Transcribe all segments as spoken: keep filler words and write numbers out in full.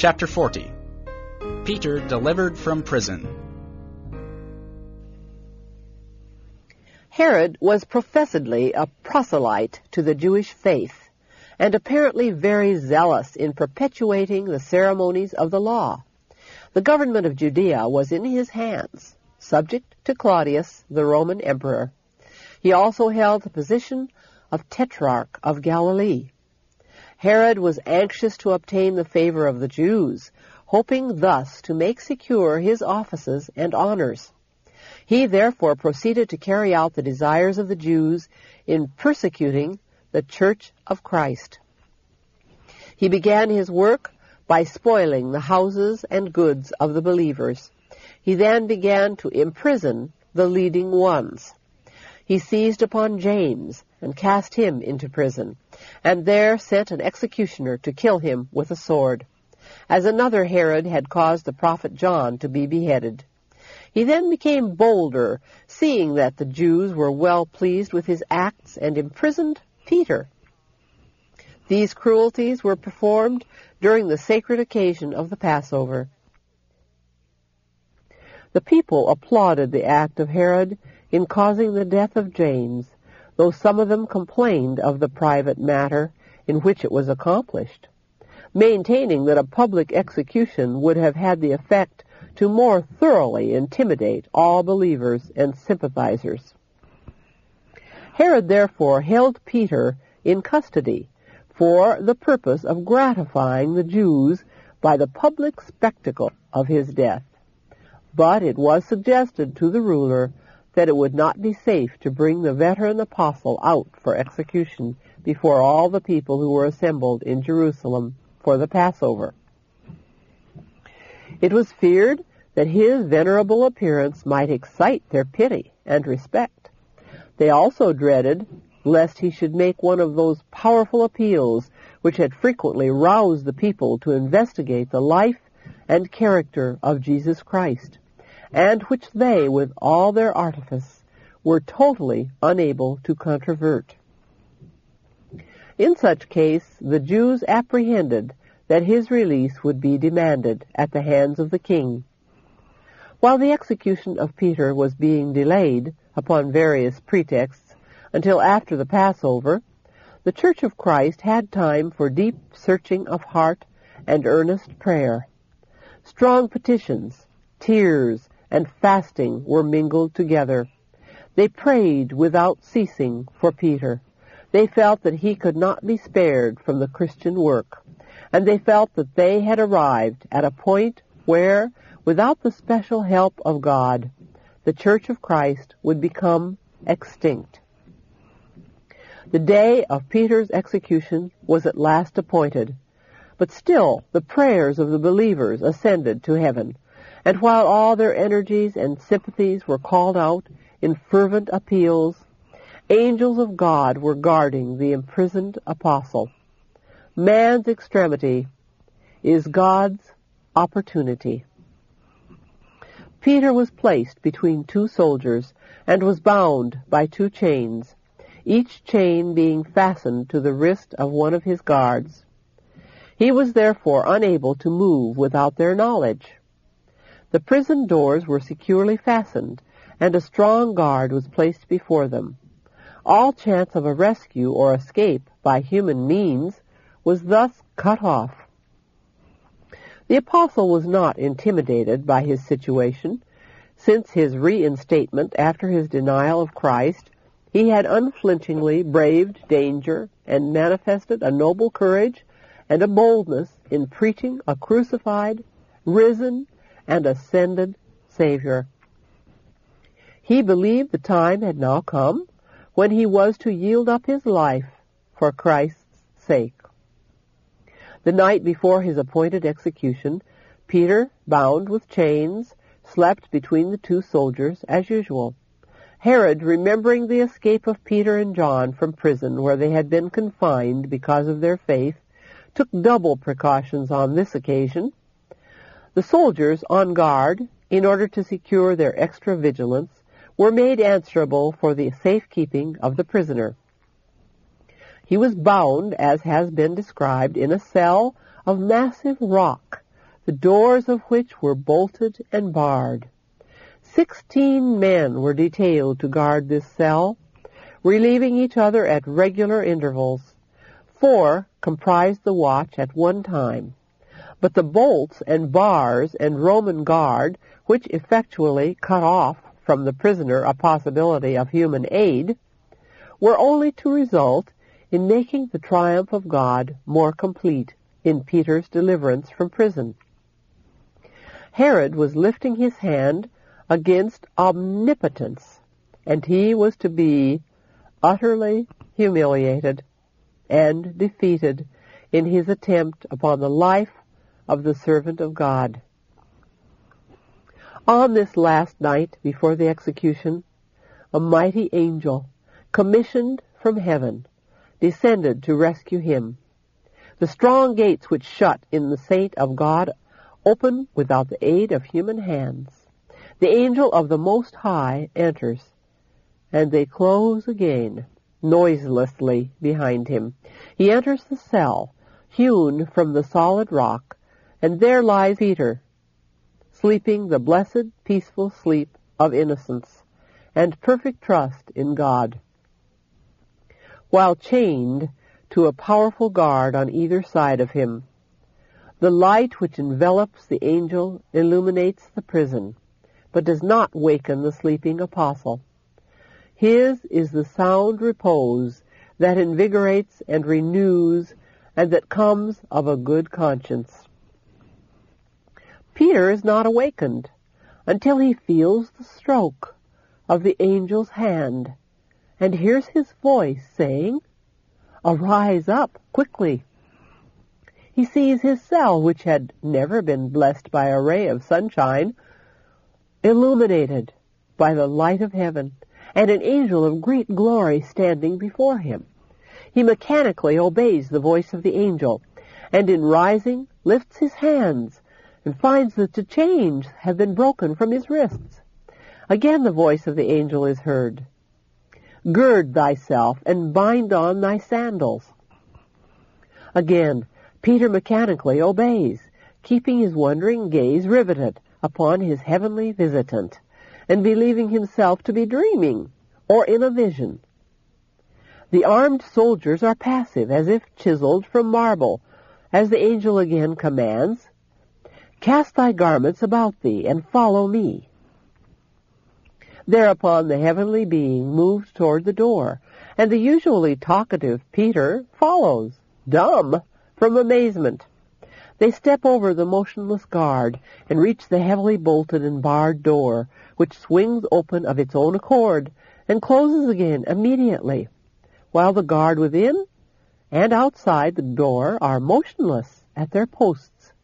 Chapter forty. Peter delivered from prison. Herod was professedly a proselyte to the Jewish faith, and apparently very zealous in perpetuating the ceremonies of the law. The government of Judea was in his hands, subject to Claudius, the Roman emperor. He also held the position of Tetrarch of Galilee. Herod was anxious to obtain the favor of the Jews, hoping thus to make secure his offices and honors. He therefore proceeded to carry out the desires of the Jews in persecuting the Church of Christ. He began his work by spoiling the houses and goods of the believers. He then began to imprison the leading ones. He seized upon James and cast him into prison, and there sent an executioner to kill him with a sword, as another Herod had caused the prophet John to be beheaded. He then became bolder, seeing that the Jews were well pleased with his acts, and imprisoned Peter. These cruelties were performed during the sacred occasion of the Passover. The people applauded the act of Herod in causing the death of James, though some of them complained of the private matter in which it was accomplished, maintaining that a public execution would have had the effect to more thoroughly intimidate all believers and sympathizers. Herod therefore held Peter in custody for the purpose of gratifying the Jews by the public spectacle of his death. But it was suggested to the ruler that it would not be safe to bring the veteran apostle out for execution before all the people who were assembled in Jerusalem for the Passover. It was feared that his venerable appearance might excite their pity and respect. They also dreaded lest he should make one of those powerful appeals which had frequently roused the people to investigate the life and character of Jesus Christ, and which they, with all their artifice, were totally unable to controvert. In such case, the Jews apprehended that his release would be demanded at the hands of the king. While the execution of Peter was being delayed upon various pretexts until after the Passover, the Church of Christ had time for deep searching of heart and earnest prayer. Strong petitions, tears, and fasting were mingled together. They prayed without ceasing for Peter. They felt that he could not be spared from the Christian work, and they felt that they had arrived at a point where, without the special help of God, the Church of Christ would become extinct. The day of Peter's execution was at last appointed, but still the prayers of the believers ascended to heaven, and while all their energies and sympathies were called out in fervent appeals, angels of God were guarding the imprisoned apostle. Man's extremity is God's opportunity. Peter was placed between two soldiers and was bound by two chains, each chain being fastened to the wrist of one of his guards. He was therefore unable to move without their knowledge. The prison doors were securely fastened, and a strong guard was placed before them. All chance of a rescue or escape by human means was thus cut off. The apostle was not intimidated by his situation. Since his reinstatement after his denial of Christ, he had unflinchingly braved danger and manifested a noble courage and a boldness in preaching a crucified, risen, and ascended Savior. He believed the time had now come when he was to yield up his life for Christ's sake. The night before his appointed execution, Peter, bound with chains, slept between the two soldiers as usual. Herod, remembering the escape of Peter and John from prison where they had been confined because of their faith, took double precautions on this occasion. The soldiers on guard, in order to secure their extra vigilance, were made answerable for the safekeeping of the prisoner. He was bound, as has been described, in a cell of massive rock, the doors of which were bolted and barred. Sixteen men were detailed to guard this cell, relieving each other at regular intervals. Four comprised the watch at one time, but the bolts and bars and Roman guard, which effectually cut off from the prisoner a possibility of human aid, were only to result in making the triumph of God more complete in Peter's deliverance from prison. Herod was lifting his hand against omnipotence, and he was to be utterly humiliated and defeated in his attempt upon the life of the servant of God. On this last night before the execution, a mighty angel, commissioned from heaven, descended to rescue him. The strong gates which shut in the saint of God open without the aid of human hands. The angel of the Most High enters, and they close again, noiselessly behind him. He enters the cell, hewn from the solid rock, and there lies Peter, sleeping the blessed, peaceful sleep of innocence and perfect trust in God. While chained to a powerful guard on either side of him, the light which envelops the angel illuminates the prison, but does not waken the sleeping apostle. His is the sound repose that invigorates and renews, and that comes of a good conscience. Peter is not awakened until he feels the stroke of the angel's hand and hears his voice saying, "Arise up quickly." He sees his cell, which had never been blessed by a ray of sunshine, illuminated by the light of heaven, and an angel of great glory standing before him. He mechanically obeys the voice of the angel, and in rising lifts his hands and finds that the chains have been broken from his wrists. Again the voice of the angel is heard. "Gird thyself and bind on thy sandals." Again, Peter mechanically obeys, keeping his wondering gaze riveted upon his heavenly visitant, and believing himself to be dreaming or in a vision. The armed soldiers are passive, as if chiseled from marble, as the angel again commands, "Cast thy garments about thee, and follow me." Thereupon the heavenly being moves toward the door, and the usually talkative Peter follows, dumb from amazement. They step over the motionless guard and reach the heavily bolted and barred door, which swings open of its own accord and closes again immediately, while the guard within and outside the door are motionless at their posts.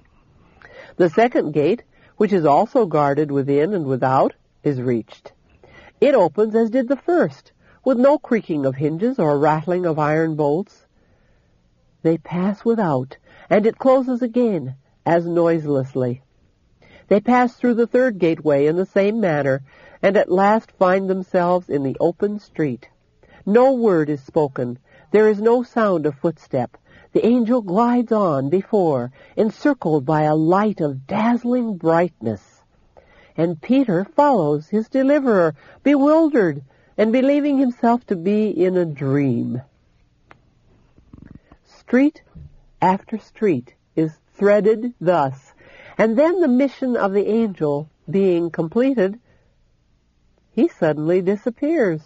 The second gate, which is also guarded within and without, is reached. It opens as did the first, with no creaking of hinges or rattling of iron bolts. They pass without, and it closes again, as noiselessly. They pass through the third gateway in the same manner, and at last find themselves in the open street. No word is spoken. There is no sound of footstep. The angel glides on before, encircled by a light of dazzling brightness. And Peter follows his deliverer, bewildered, and believing himself to be in a dream. Street after street is threaded thus, and then the mission of the angel being completed, he suddenly disappears.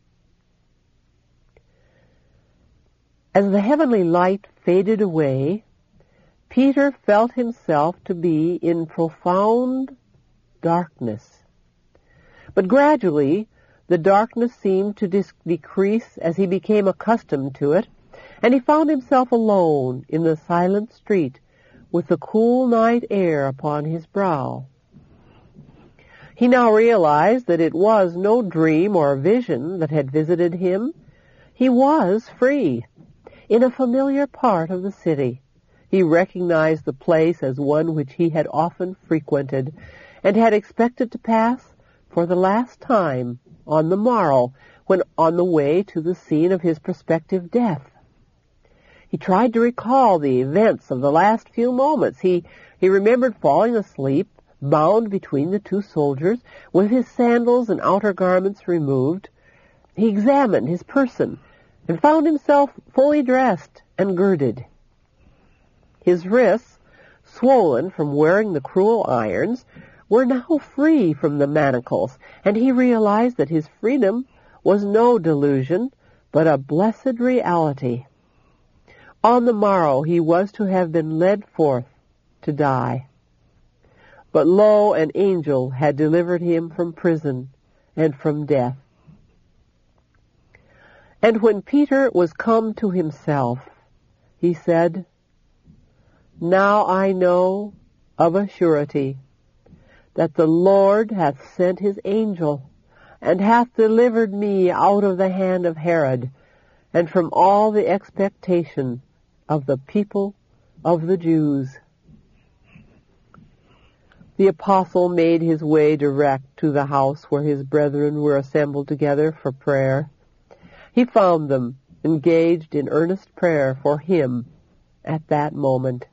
As the heavenly light faded away, Peter felt himself to be in profound darkness. But gradually the darkness seemed to dis- decrease as he became accustomed to it, and he found himself alone in the silent street with the cool night air upon his brow. He now realized that it was no dream or vision that had visited him. He was free, in a familiar part of the city. He recognized the place as one which he had often frequented, and had expected to pass for the last time on the morrow, when on the way to the scene of his prospective death. He tried to recall the events of the last few moments. He, he remembered falling asleep, bound between the two soldiers, with his sandals and outer garments removed. He examined his person and found himself fully dressed and girded. His wrists, swollen from wearing the cruel irons, were now free from the manacles, and he realized that his freedom was no delusion, but a blessed reality. On the morrow he was to have been led forth to die. But lo, an angel had delivered him from prison and from death. And when Peter was come to himself, he said, Now I know of a surety that the Lord hath sent his angel, and hath delivered me out of the hand of Herod, and from all the expectation of the people of the Jews. The apostle made his way direct to the house where his brethren were assembled together for prayer. He found them engaged in earnest prayer for him at that moment.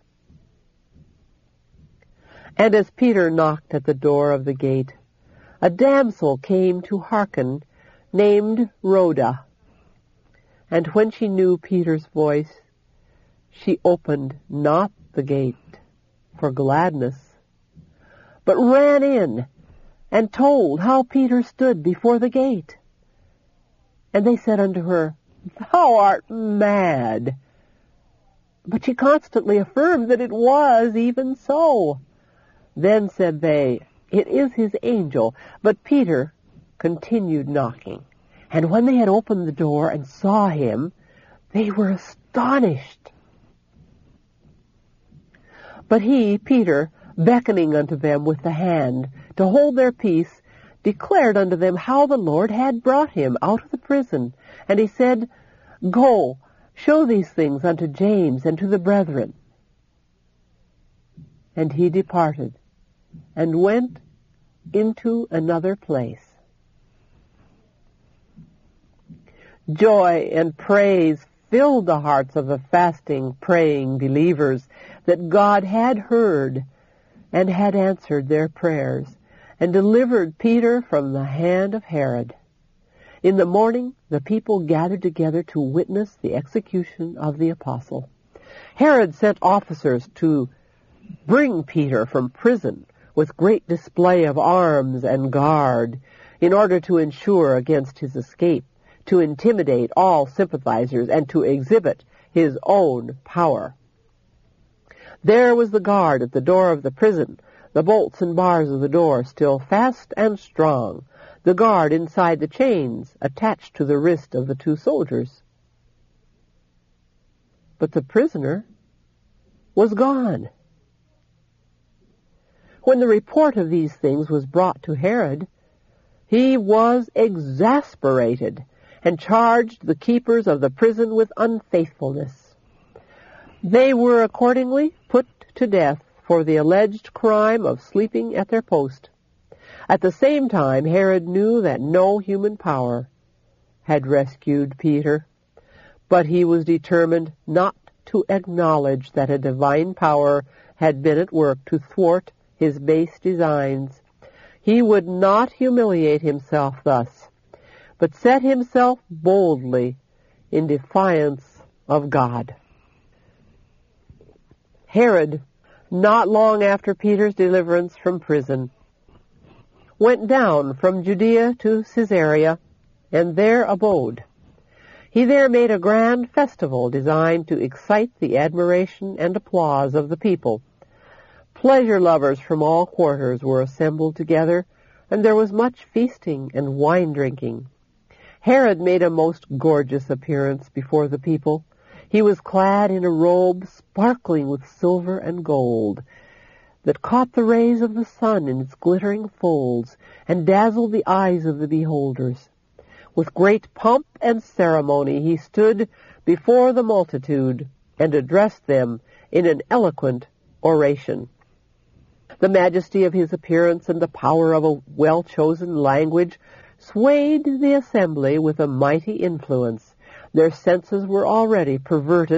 And as Peter knocked at the door of the gate, a damsel came to hearken, named Rhoda. And when she knew Peter's voice, she opened not the gate for gladness, but ran in and told how Peter stood before the gate. And they said unto her, Thou art mad. But she constantly affirmed that it was even so. Then said they, It is his angel. But Peter continued knocking. And when they had opened the door and saw him, they were astonished. But he, Peter, beckoning unto them with the hand to hold their peace, declared unto them how the Lord had brought him out of the prison. And he said, Go, show these things unto James and to the brethren. And he departed, and went into another place. Joy and praise filled the hearts of the fasting, praying believers that God had heard and had answered their prayers, and delivered Peter from the hand of Herod. In the morning, the people gathered together to witness the execution of the apostle. Herod sent officers to bring Peter from prison with great display of arms and guard, in order to ensure against his escape, to intimidate all sympathizers, and to exhibit his own power. There was the guard at the door of the prison, the bolts and bars of the door still fast and strong, the guard inside the chains attached to the wrist of the two soldiers. But the prisoner was gone. When the report of these things was brought to Herod, he was exasperated and charged the keepers of the prison with unfaithfulness. They were accordingly put to death for the alleged crime of sleeping at their post. At the same time, Herod knew that no human power had rescued Peter, but he was determined not to acknowledge that a divine power had been at work to thwart his base designs. He would not humiliate himself thus, but set himself boldly in defiance of God. Herod, not long after Peter's deliverance from prison, went down from Judea to Caesarea, and there abode. He there made a grand festival designed to excite the admiration and applause of the people. Pleasure lovers from all quarters were assembled together, and there was much feasting and wine drinking. Herod made a most gorgeous appearance before the people. He was clad in a robe sparkling with silver and gold, that caught the rays of the sun in its glittering folds, and dazzled the eyes of the beholders. With great pomp and ceremony he stood before the multitude, and addressed them in an eloquent oration. The majesty of his appearance and the power of a well-chosen language swayed the assembly with a mighty influence. Their senses were already perverted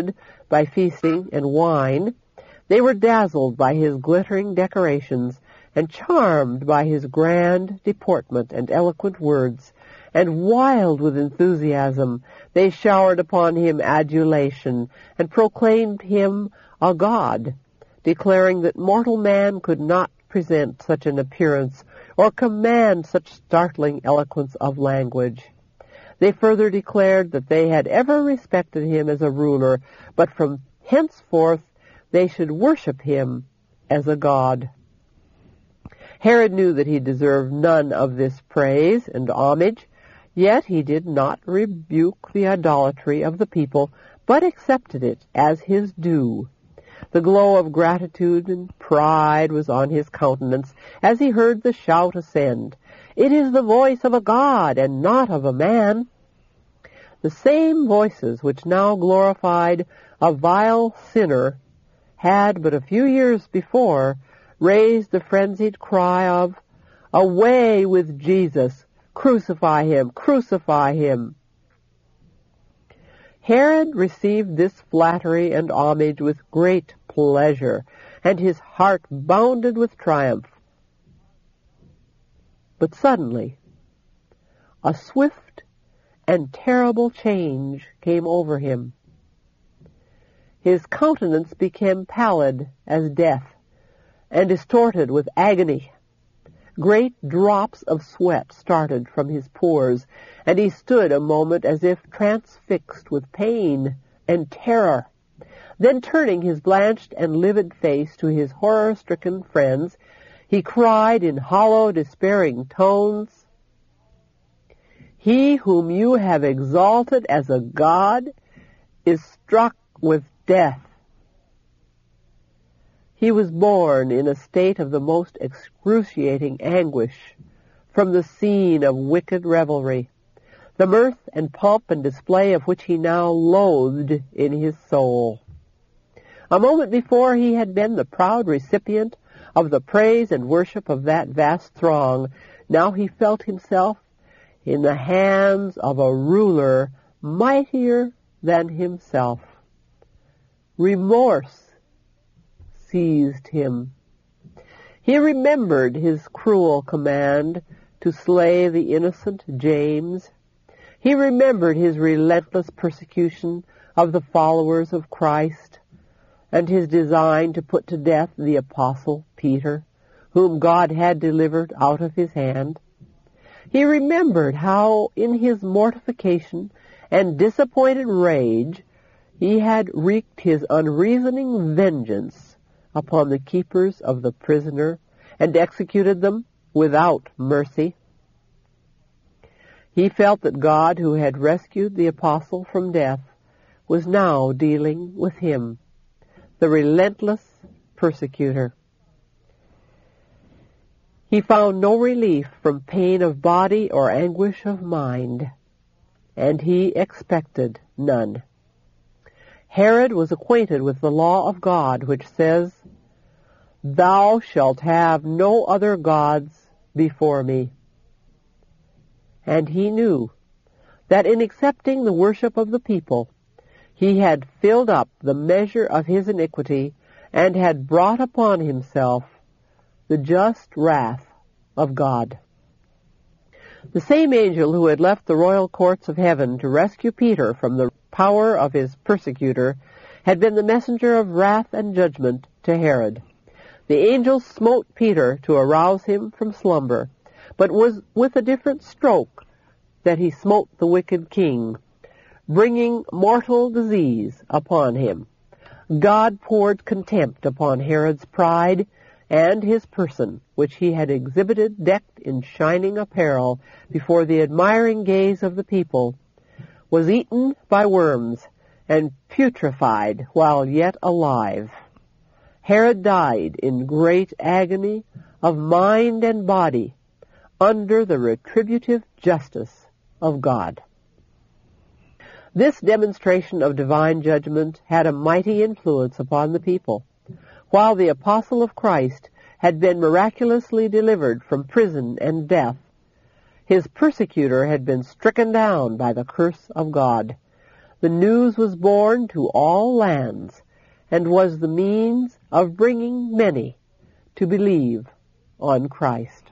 by feasting and wine, they were dazzled by his glittering decorations and charmed by his grand deportment and eloquent words, and wild with enthusiasm they showered upon him adulation and proclaimed him a god, declaring that mortal man could not present such an appearance or command such startling eloquence of language. They further declared that they had ever respected him as a ruler, but from henceforth they should worship him as a god. Herod knew that he deserved none of this praise and homage, yet he did not rebuke the idolatry of the people, but accepted it as his due. The glow of gratitude and pride was on his countenance as he heard the shout ascend, "It is the voice of a god and not of a man." The same voices which now glorified a vile sinner had but a few years before raised the frenzied cry of, "Away with Jesus! Crucify him! Crucify him!" Herod received this flattery and homage with great pleasure, and his heart bounded with triumph. But suddenly, a swift and terrible change came over him. His countenance became pallid as death, and distorted with agony. Great drops of sweat started from his pores, and he stood a moment as if transfixed with pain and terror. Then turning his blanched and livid face to his horror-stricken friends, he cried in hollow, despairing tones, "He whom you have exalted as a god is struck with death." He was borne in a state of the most excruciating anguish from the scene of wicked revelry, the mirth and pomp and display of which he now loathed in his soul. A moment before he had been the proud recipient of the praise and worship of that vast throng. Now he felt himself in the hands of a ruler mightier than himself. Remorse seized him. He remembered his cruel command to slay the innocent James. He remembered his relentless persecution of the followers of Christ, and his design to put to death the apostle Peter, whom God had delivered out of his hand. He remembered how, in his mortification and disappointed rage, he had wreaked his unreasoning vengeance upon the keepers of the prisoner and executed them without mercy. He felt that God, who had rescued the apostle from death, was now dealing with him, the relentless persecutor. He found no relief from pain of body or anguish of mind, and he expected none. Herod was acquainted with the law of God, which says, "Thou shalt have no other gods before me." And he knew that in accepting the worship of the people, he had filled up the measure of his iniquity and had brought upon himself the just wrath of God. The same angel who had left the royal courts of heaven to rescue Peter from the power of his persecutor had been the messenger of wrath and judgment to Herod. The angel smote Peter to arouse him from slumber, but was with a different stroke that he smote the wicked king, bringing mortal disease upon him. God poured contempt upon Herod's pride and his person, which he had exhibited decked in shining apparel before the admiring gaze of the people, was eaten by worms and putrefied while yet alive. Herod died in great agony of mind and body under the retributive justice of God. This demonstration of divine judgment had a mighty influence upon the people. While the apostle of Christ had been miraculously delivered from prison and death, his persecutor had been stricken down by the curse of God. the news was borne to all lands, and was the means of bringing many to believe on Christ.